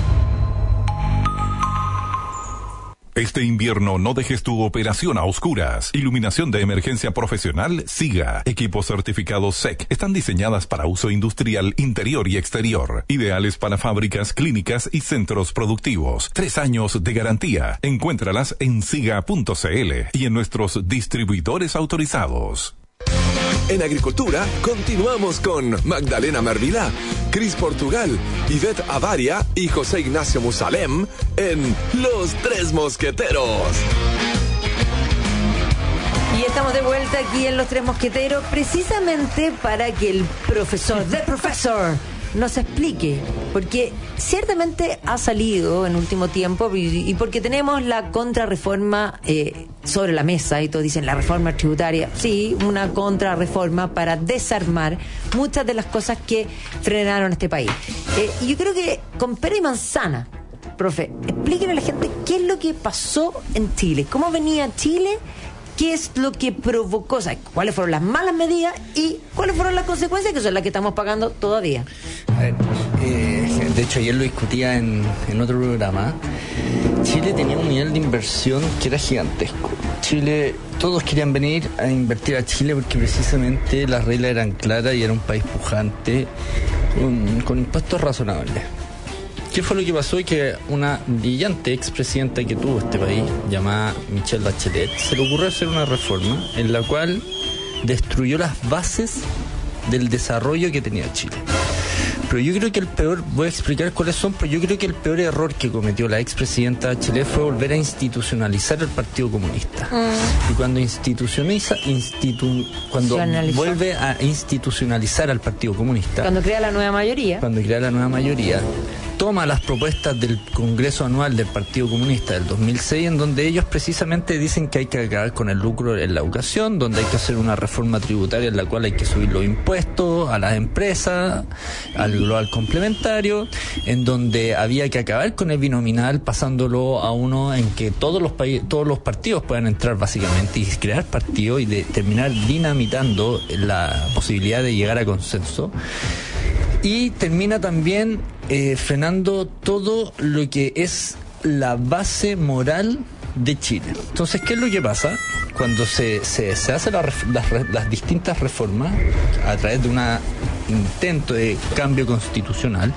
Este invierno no dejes tu operación a oscuras. Iluminación de emergencia profesional SIGA. Equipos certificados SEC. Están diseñadas para uso industrial interior y exterior. Ideales para fábricas, clínicas y centros productivos. 3 años de garantía. Encuéntralas en siga.cl y en nuestros distribuidores autorizados. En Agricultura, continuamos con Magdalena Mervilá, Cris Portugal, Ivette Avaria y José Ignacio Musalem en Los Tres Mosqueteros. Y estamos de vuelta aquí en Los Tres Mosqueteros, precisamente para que el profesor, The Professor, nos explique, porque ciertamente ha salido en último tiempo y porque tenemos la contrarreforma sobre la mesa y todos dicen la reforma tributaria, sí, una contrarreforma para desarmar muchas de las cosas que frenaron este país. Y yo creo que con pera y manzana, profe, explíquenle a la gente qué es lo que pasó en Chile, cómo venía Chile, qué es lo que provocó, o sea, cuáles fueron las malas medidas y cuáles fueron las consecuencias, que son las que estamos pagando todavía. A ver, de hecho ayer lo discutía en otro programa. Chile tenía un nivel de inversión que era gigantesco. Chile, todos querían venir a invertir a Chile porque precisamente las reglas eran claras y era un país pujante con impuestos razonables. ¿Qué fue lo que pasó? Y que una brillante expresidenta que tuvo este país, llamada Michelle Bachelet, se le ocurrió hacer una reforma en la cual destruyó las bases del desarrollo que tenía Chile. Pero yo creo que el peor, voy a explicar cuáles son, pero yo creo que el peor error que cometió la expresidenta Bachelet fue volver a institucionalizar el Partido Comunista. Y cuando vuelve a institucionalizar al Partido Comunista, cuando crea la nueva mayoría, toma las propuestas del Congreso Anual del Partido Comunista del 2006, en donde ellos precisamente dicen que hay que acabar con el lucro en la educación, donde hay que hacer una reforma tributaria en la cual hay que subir los impuestos a las empresas, al global complementario, en donde había que acabar con el binominal, pasándolo a uno en que todos los partidos puedan entrar básicamente y crear partidos y de terminar dinamitando la posibilidad de llegar a consenso. Y termina también frenando todo lo que es la base moral de Chile. Entonces, ¿qué es lo que pasa? Cuando se hacen las distintas reformas a través de un intento de cambio constitucional,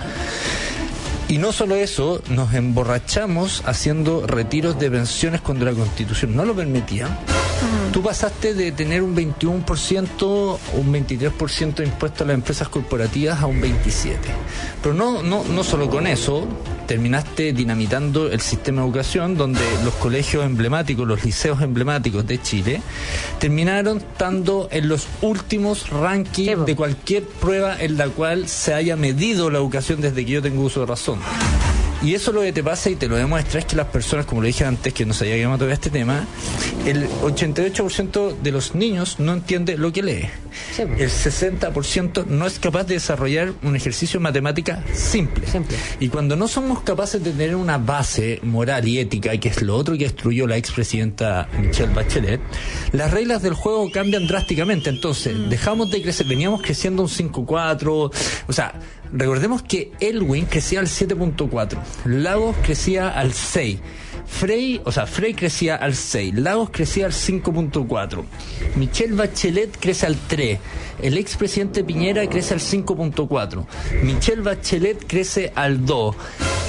y no solo eso, nos emborrachamos haciendo retiros de pensiones cuando la Constitución no lo permitía. Tú pasaste de tener un 21%, un 23% de impuesto a las empresas corporativas a un 27%. Pero no solo con eso, terminaste dinamitando el sistema de educación, donde los colegios emblemáticos, los liceos emblemáticos de Chile, terminaron estando en los últimos rankings de cualquier prueba en la cual se haya medido la educación desde que yo tengo uso de razón. Y eso lo que te pasa y te lo demuestra es que las personas, como lo dije antes, que no sabía que iba a tocar este tema, el 88% de los niños no entiende lo que lee. Sí. El 60% no es capaz de desarrollar un ejercicio de matemática simple. Y cuando no somos capaces de tener una base moral y ética, que es lo otro que destruyó la expresidenta Michelle Bachelet, las reglas del juego cambian drásticamente. Entonces, dejamos de crecer, veníamos creciendo un 5,4, o sea, recordemos que Elwin crecía al 7,4, Lagos crecía al 6, Frey crecía al 6, Lagos crecía al 5,4, Michelle Bachelet crece al 3, el expresidente Piñera crece al 5,4, Michelle Bachelet crece al 2,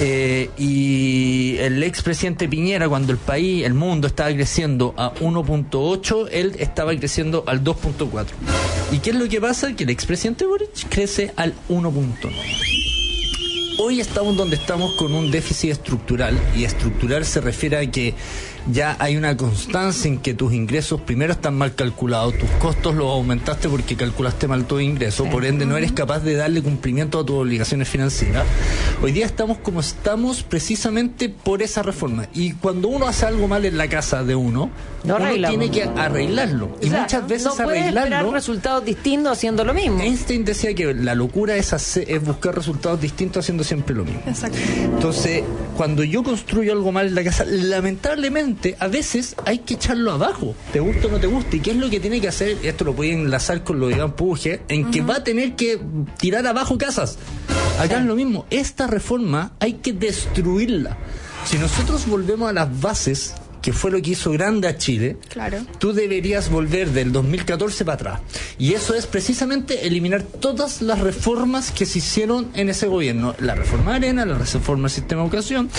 y el expresidente Piñera, cuando el mundo estaba creciendo a 1,8, él estaba creciendo al 2,4. ¿Y qué es lo que pasa? Que el expresidente Boric crece al 1,9. hoy estamos donde estamos con un déficit estructural, y estructural se refiere a que ya hay una constancia en que tus ingresos primero están mal calculados, tus costos los aumentaste porque calculaste mal tu ingreso, por ende no eres capaz de darle cumplimiento a tus obligaciones financieras. Hoy día estamos como estamos precisamente por esa reforma, y cuando uno hace algo mal en la casa de uno tiene que arreglarlo, y muchas veces no puedes esperar resultados distintos haciendo lo mismo. Einstein decía que la locura es buscar resultados distintos haciendo siempre lo mismo. Exacto. Entonces, cuando yo construyo algo mal en la casa, lamentablemente a veces hay que echarlo abajo, te gusta o no te gusta. ¿Y qué es lo que tiene que hacer? Esto lo puede enlazar con lo de Iván Puje, en que va a tener que tirar abajo casas. Acá es lo mismo, esta reforma hay que destruirla. Si nosotros volvemos a las bases, que fue lo que hizo grande a Chile, claro, tú deberías volver del 2014 para atrás. Y eso es precisamente eliminar todas las reformas que se hicieron en ese gobierno. La reforma Arena, la reforma del sistema de educación,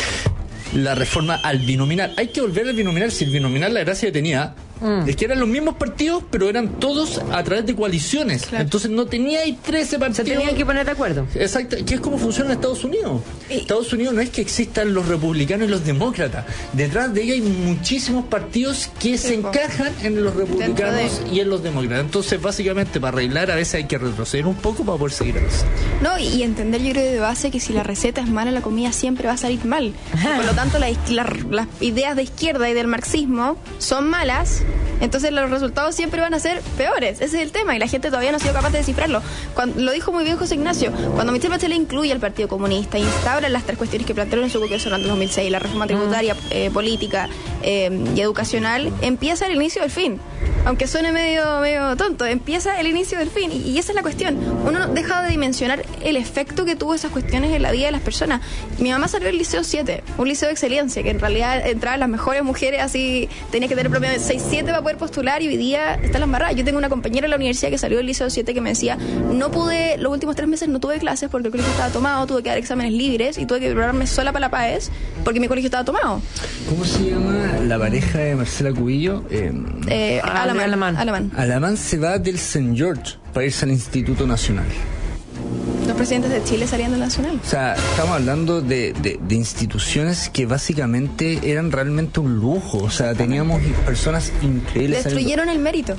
la reforma al binominal. Hay que volver al binominal. Si el binominal, la gracia que tenía es que eran los mismos partidos, pero eran todos a través de coaliciones. Claro. Entonces no tenía 13 partidos. Se tenían que poner de acuerdo. Exacto, que es como funciona en Estados Unidos. Estados Unidos no es que existan los republicanos y los demócratas. Detrás de ellos hay muchísimos partidos que se encajan en los republicanos y en los demócratas. Entonces, básicamente, para arreglar a veces hay que retroceder un poco para poder seguir avanzando. No, y entender, yo creo, de base que si la receta es mala, la comida siempre va a salir mal. Por lo tanto, las ideas de izquierda y del marxismo son malas. Entonces los resultados siempre van a ser peores. Ese es el tema, y la gente todavía no ha sido capaz de descifrarlo. Lo dijo muy bien José Ignacio, cuando Michelle Bachelet incluye al Partido Comunista, instaura las 3 cuestiones que plantearon en su congreso en el 2006, la reforma tributaria, política y educacional, empieza el inicio del fin. Aunque suene medio tonto, empieza el inicio del fin, y esa es la cuestión. Uno deja de dimensionar el efecto que tuvo esas cuestiones en la vida de las personas. Mi mamá salió del Liceo 7, un liceo de excelencia, que en realidad entraban las mejores mujeres, así tenía que tener promedio de 6-7 para poder postular, y hoy día está la embarrada. Yo tengo una compañera en la universidad que salió del Liceo 7 que me decía, los últimos 3 meses no tuve clases porque el colegio estaba tomado, tuve que dar exámenes libres y tuve que prepararme sola para la PAES porque mi colegio estaba tomado. ¿Cómo se llama la pareja de Marcela Cubillo? Alamán se va del St. George para irse al Instituto Nacional. Los presidentes de Chile salían del Nacional. O sea, estamos hablando de instituciones que básicamente eran realmente un lujo. O sea, teníamos personas increíbles. Destruyeron el mérito.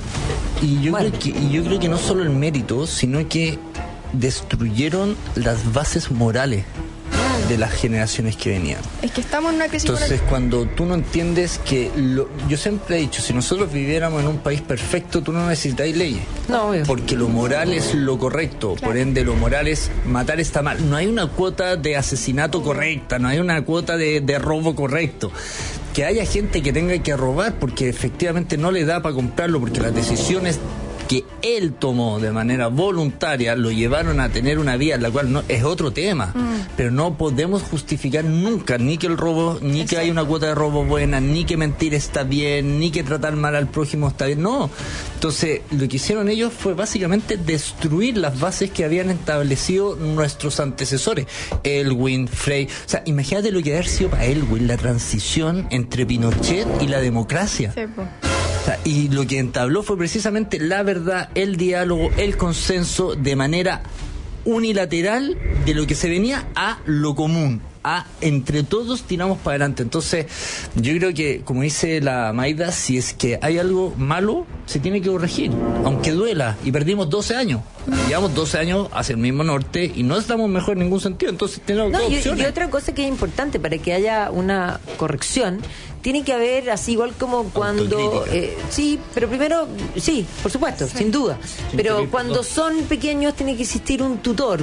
Y yo creo que no solo el mérito, sino que destruyeron las bases morales de las generaciones que venían. Es que estamos en una crisis. Entonces, cuando tú no entiendes que yo siempre he dicho, si nosotros viviéramos en un país perfecto, tú no necesitáis leyes. No, obvio. Porque lo moral es lo correcto. Claro. Por ende, lo moral es matar está mal. No hay una cuota de asesinato correcta, no hay una cuota de robo correcto. Que haya gente que tenga que robar porque efectivamente no le da para comprarlo, porque las decisiones que él tomó de manera voluntaria lo llevaron a tener una vida en la cual no es otro tema, pero no podemos justificar nunca ni que el robo, ni que hay una cuota de robo buena, ni que mentir está bien, ni que tratar mal al prójimo está bien, no. Entonces lo que hicieron ellos fue básicamente destruir las bases que habían establecido nuestros antecesores, Elwin, Frey. O sea, imagínate lo que haber sido para Elwin la transición entre Pinochet y la democracia. Sí, pues. O sea, y lo que entabló fue precisamente la verdad, el diálogo, el consenso de manera unilateral de lo que se venía a lo común, a entre todos tiramos para adelante. Entonces yo creo que, como dice la Maida, si es que hay algo malo se tiene que corregir, aunque duela, y perdimos 12 años. Llevamos 12 años hacia el mismo norte y no estamos mejor en ningún sentido, entonces tenemos dos opciones. Y otra cosa que es importante para que haya una corrección, tiene que haber, así igual como cuando sí, pero primero, sí, por supuesto, sin duda, pero cuando son pequeños tiene que existir un tutor,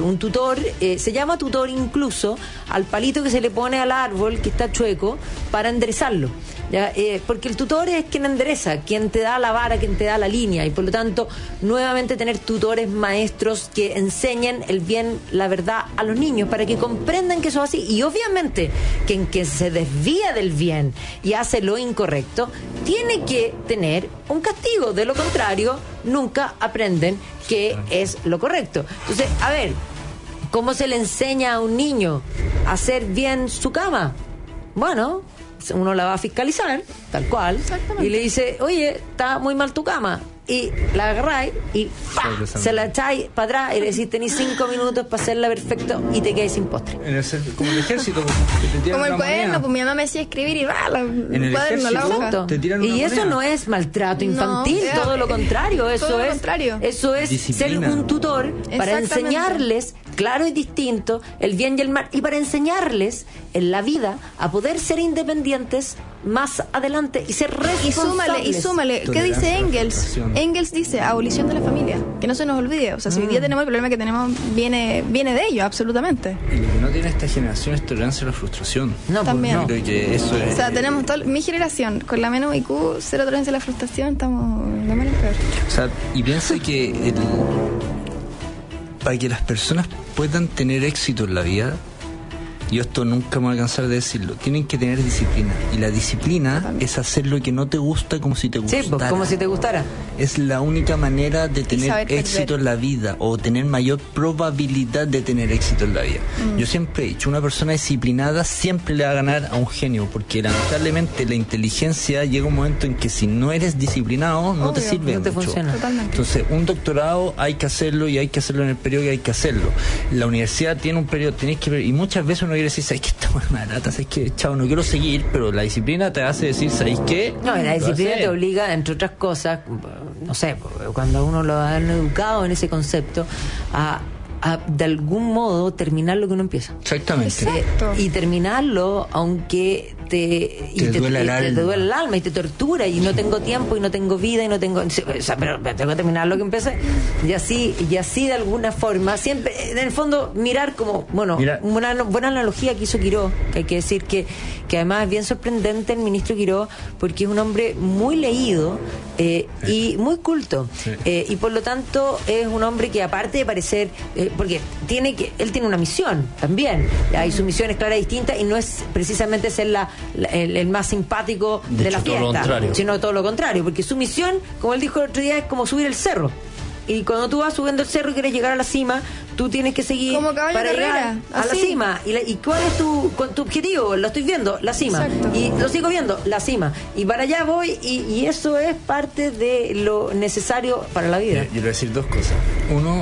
se llama tutor incluso al palito que se le pone al árbol que está chueco para enderezarlo, ¿ya? Porque el tutor es quien endereza, quien te da la vara, quien te da la línea, y por lo tanto nuevamente tener tutores, maestros que enseñen el bien, la verdad a los niños para que comprendan que eso es así, y obviamente que en que se desvía del bien y hace lo incorrecto tiene que tener un castigo, de lo contrario nunca aprenden qué es lo correcto. Entonces, a ver, ¿cómo se le enseña a un niño a hacer bien su cama? Bueno, uno la va a fiscalizar, tal cual, y le dice, oye, está muy mal tu cama. y la agarráis y ¡pah! Se la echáis para atrás y le decís tenéis 5 minutos para hacerla perfecto y te quedáis sin postre. Como el ejército, que te tiran como el cuaderno, pues mi mamá me decía escribir y en el cuaderno, la hoja. Y eso no es maltrato infantil, todo lo contrario, eso es disciplina. Ser un tutor para enseñarles claro y distinto el bien y el mal, y para enseñarles en la vida a poder ser independientes más adelante y ser responsables. Y súmale, ¿qué dice Engels? Engels dice abolición de la familia, que no se nos olvide. O sea, si hoy día tenemos el problema que tenemos, viene de ello, absolutamente. Y lo que no tiene esta generación es tolerancia a la frustración. No, también. Creo que eso es... O sea, tenemos mi generación, con la menos IQ, cero tolerancia a la frustración, estamos de mal en peor. O sea, y piensa que para que las personas puedan tener éxito en la vida, y esto nunca me voy a cansar de decirlo, tienen que tener disciplina. Y la disciplina es hacer lo que no te gusta como si te gustara. Sí, pues, como si te gustara. Es la única manera de tener éxito en la vida, o tener mayor probabilidad de tener éxito en la vida. Yo siempre he dicho, una persona disciplinada siempre le va a ganar a un genio, porque lamentablemente la inteligencia llega un momento en que si no eres disciplinado, no te sirve no te mucho. Funciona. Totalmente. Entonces, un doctorado hay que hacerlo, y hay que hacerlo en el periodo que hay que hacerlo. La universidad tiene un periodo, tenéis que ver, y muchas veces uno quiere decir, ¿sabes qué? Está buena lata, ¿sabes qué? Chao, no quiero seguir, pero la disciplina te hace decir, ¿sabes qué? No, y la disciplina te obliga, entre otras cosas, no sé, cuando uno lo han educado en ese concepto, a de algún modo terminar lo que uno empieza. Exactamente. Y terminarlo aunque te duele el alma y te tortura y no tengo tiempo y no tengo vida y no tengo, o sea, pero tengo que terminar lo que empecé, y así de alguna forma siempre, en el fondo, mirar como, bueno, una buena analogía que hizo Quiró, que hay que decir que además es bien sorprendente el ministro Quiró, porque es un hombre muy leído y muy culto, y por lo tanto es un hombre que, aparte de parecer, porque él tiene una misión también, y su misión es clara y distinta, y no es precisamente ser el más simpático de la fiesta, sino todo lo contrario, porque su misión, como él dijo el otro día, es como subir el cerro. Y cuando tú vas subiendo el cerro y quieres llegar a la cima, tú tienes que seguir como para llegar a la cima. ¿Y cuál es tu objetivo? Lo estoy viendo, la cima. Exacto. Y lo sigo viendo, la cima. Y para allá voy, y eso es parte de lo necesario para la vida. Yo le voy a decir dos cosas. Uno,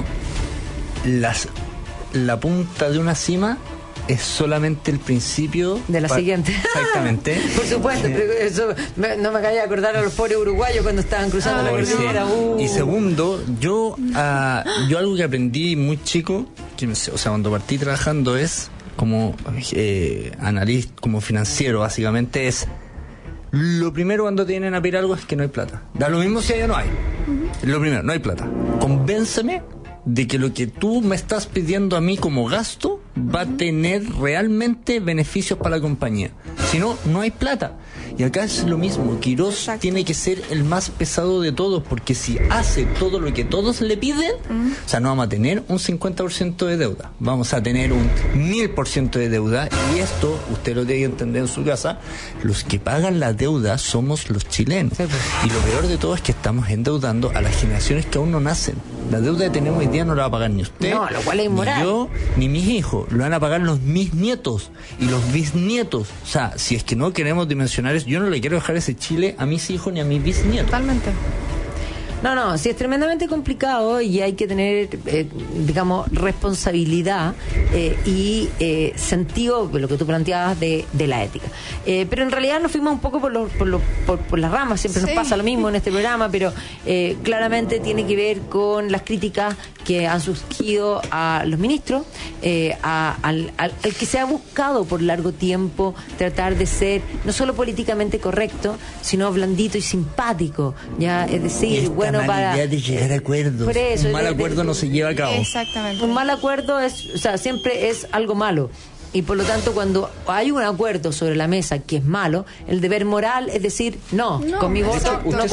la punta de una cima es solamente el principio de la siguiente. Exactamente. Por supuesto, pero eso no me acabé de acordar a los pobres uruguayos cuando estaban cruzando la cordillera. Y segundo, yo algo que aprendí muy chico, cuando partí trabajando, es como analista, como financiero, básicamente, es lo primero cuando tienen a pedir algo es que no hay plata. Da lo mismo si allá no hay. Lo primero, no hay plata. Convénceme de que lo que tú me estás pidiendo a mí como gasto va a tener realmente beneficios para la compañía. Si no, no hay plata. Y acá es lo mismo. Quirós tiene que ser el más pesado de todos, porque si hace todo lo que todos le piden, o sea, no vamos a tener un 50% de deuda, vamos a tener un 1000% de deuda, y esto usted lo tiene que entender en su casa, los que pagan la deuda somos los chilenos. Y lo peor de todo es que estamos endeudando a las generaciones que aún no nacen. La deuda que tenemos hoy día no la va a pagar ni usted, lo cual es inmoral, ni yo, ni mis hijos. Lo van a pagar mis nietos y los bisnietos. O sea, si es que no queremos dimensionar eso, yo no le quiero dejar ese Chile a mis hijos ni a mis bisnietos. Totalmente. No, sí, es tremendamente complicado, y hay que tener, digamos, responsabilidad y sentido, lo que tú planteabas, de la ética. Pero en realidad nos fuimos un poco por las ramas, siempre nos pasa lo mismo en este programa, pero claramente tiene que ver con las críticas que han surgido a los ministros, al que se ha buscado por largo tiempo tratar de ser no solo políticamente correcto, sino blandito y simpático, ya, es decir, bueno, para de llegar a acuerdos. Por eso, un mal acuerdo no se lleva a cabo. Exactamente. Un mal acuerdo siempre es algo malo. Y por lo tanto, cuando hay un acuerdo sobre la mesa que es malo, el deber moral es decir, no con mi voto. ¿Ustedes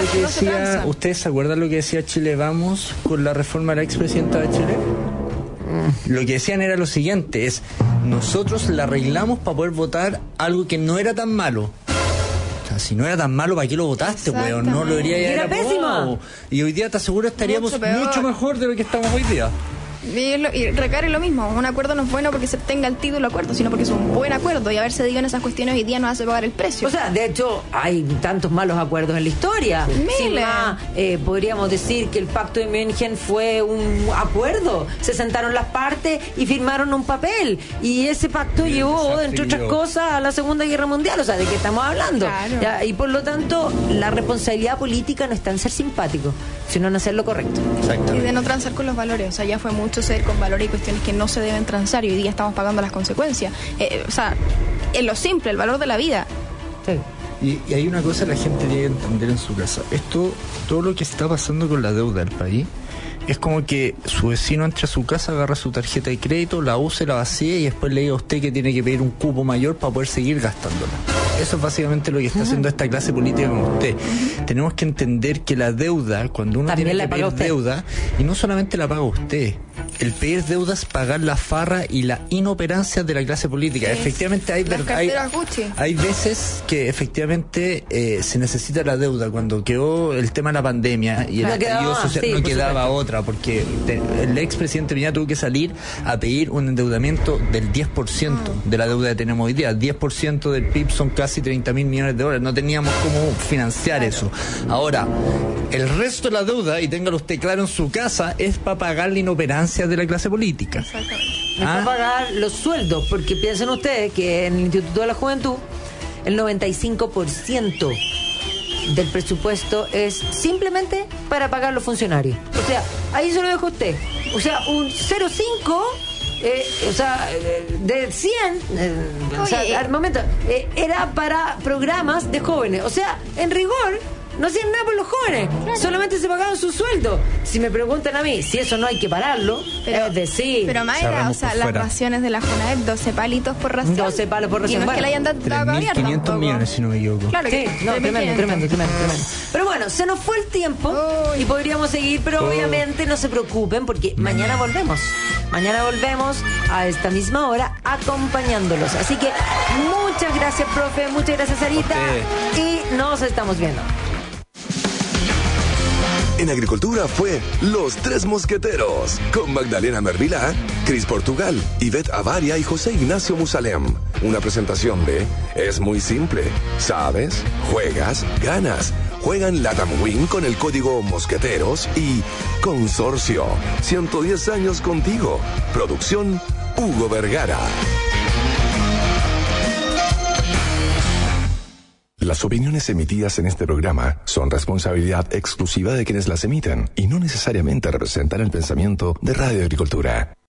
se acuerdan lo que decía Chile Vamos con la reforma de la expresidenta de Chile? Lo que decían era lo siguiente, es: nosotros la arreglamos para poder votar algo que no era tan malo. O sea, si no era tan malo, ¿para qué lo votaste, weón? No lo debería haber aprobado. Y hoy día, te aseguro, estaríamos mucho mejor de lo que estamos hoy día. Y recae lo mismo, un acuerdo no es bueno porque se tenga el título acuerdo, sino porque es un buen acuerdo, y haberse dicho en esas cuestiones hoy día nos hace pagar el precio. O sea, de hecho, hay tantos malos acuerdos en la historia. Sin más, podríamos decir que el Pacto de München fue un acuerdo. Se sentaron las partes y firmaron un papel, y ese pacto llevó, entre otras cosas, a la Segunda Guerra Mundial. O sea, ¿de qué estamos hablando? Claro. Ya, y por lo tanto, la responsabilidad política no está en ser simpático, sino en hacer lo correcto. Y de no transar con los valores. O sea, ya fue mucho ser con valores y cuestiones que no se deben transar, y hoy día estamos pagando las consecuencias. O sea, en lo simple, el valor de la vida. Sí. Y hay una cosa que la gente tiene que entender en su casa. Todo lo que está pasando con la deuda del país, es como que su vecino entra a su casa, agarra su tarjeta de crédito, la usa, la vacía, y después le diga a usted que tiene que pedir un cupo mayor para poder seguir gastándola. Eso es básicamente lo que está haciendo esta clase política con usted. Tenemos que entender que la deuda, cuando uno también tiene que pedir deuda, y no solamente la paga usted, el pedir deuda es pagar la farra y la inoperancia de la clase política. Efectivamente hay veces que efectivamente se necesita la deuda. Cuando quedó el tema de la pandemia y el estallido social, no quedaba otra, porque el expresidente Piñera tuvo que salir a pedir un endeudamiento del 10% de la deuda que tenemos hoy día. 10% del PIB son casi 30.000 millones de dólares. No teníamos cómo financiar eso. Ahora, el resto de la deuda, y téngalo usted claro en su casa, es para pagar la inoperancia de la clase política. Exactamente. Es para pagar los sueldos, porque piensen ustedes que en el Instituto de la Juventud el 95% del presupuesto es simplemente para pagar los funcionarios. O sea, ahí se lo dejo a usted. O sea, un 0,5 o sea, de 100 o sea, al momento era para programas de jóvenes. O sea, en rigor no hacían nada por los jóvenes, solamente se pagaban su sueldo. Si me preguntan a mí si eso no hay que pararlo, es decir, pero Mayra, o sea, las raciones de la Junaed, 12 palitos por ración. 12 palos por ración. Y no es que le hayan dado 3.500 millones, si no me equivoco. Claro que sí, no, tremendo. Pero bueno, se nos fue el tiempo y podríamos seguir, pero obviamente no se preocupen, porque mañana volvemos. Mañana volvemos a esta misma hora acompañándolos. Así que muchas gracias, profe, muchas gracias, Sarita, y nos estamos viendo. En Agricultura fue Los Tres Mosqueteros, con Magdalena Mervilá, Cris Portugal, Ivette Avaria y José Ignacio Musalem. Una presentación de Es muy simple. ¿Sabes? Juegas, ganas. Juegan Latam Win con el código Mosqueteros y Consorcio. 110 años contigo. Producción Hugo Vergara. Las opiniones emitidas en este programa son responsabilidad exclusiva de quienes las emiten y no necesariamente representan el pensamiento de Radio Agricultura.